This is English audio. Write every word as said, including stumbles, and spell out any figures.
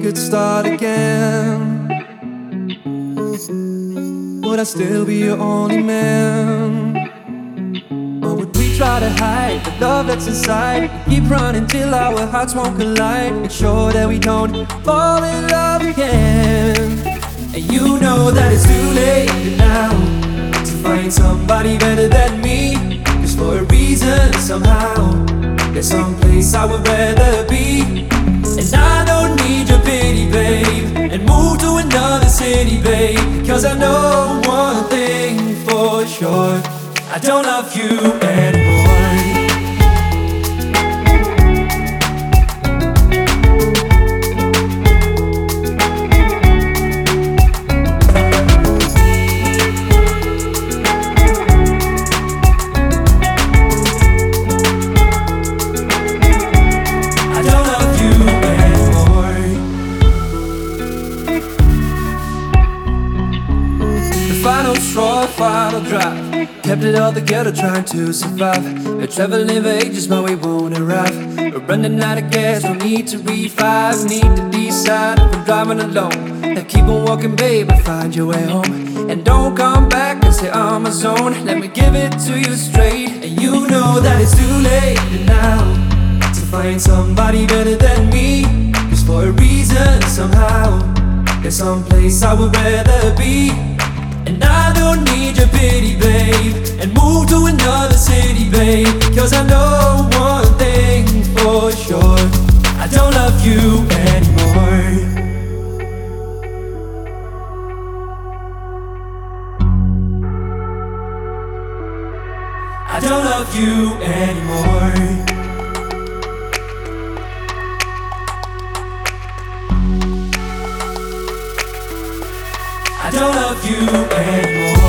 could start again, would I still be your only man? Or would we try to hide the love that's inside, keep running till our hearts won't collide, make sure that we don't fall in love again? And you know that it's too late now to find somebody better than me, 'cause for a reason somehow there's some place I would rather be. And I don't need your pity, babe, and move to another city, babe, 'cause I know one thing for sure, I don't love you anymore. Final straw, final drop, kept it all together trying to survive. We're traveling for ages but we won't arrive. We're running out of gas, we need to revive. Need to decide if we're driving alone. Now keep on walking babe and find your way home. And don't come back and say I'm a zone. Let me give it to you straight. And you know that it's too late now to find somebody better than me, 'cause for a reason somehow there's some place I would rather be. And I don't need your pity, babe, and move to another city, babe, 'cause I know one thing for sure, I don't love you anymore. I don't love you anymore. I don't love you anymore.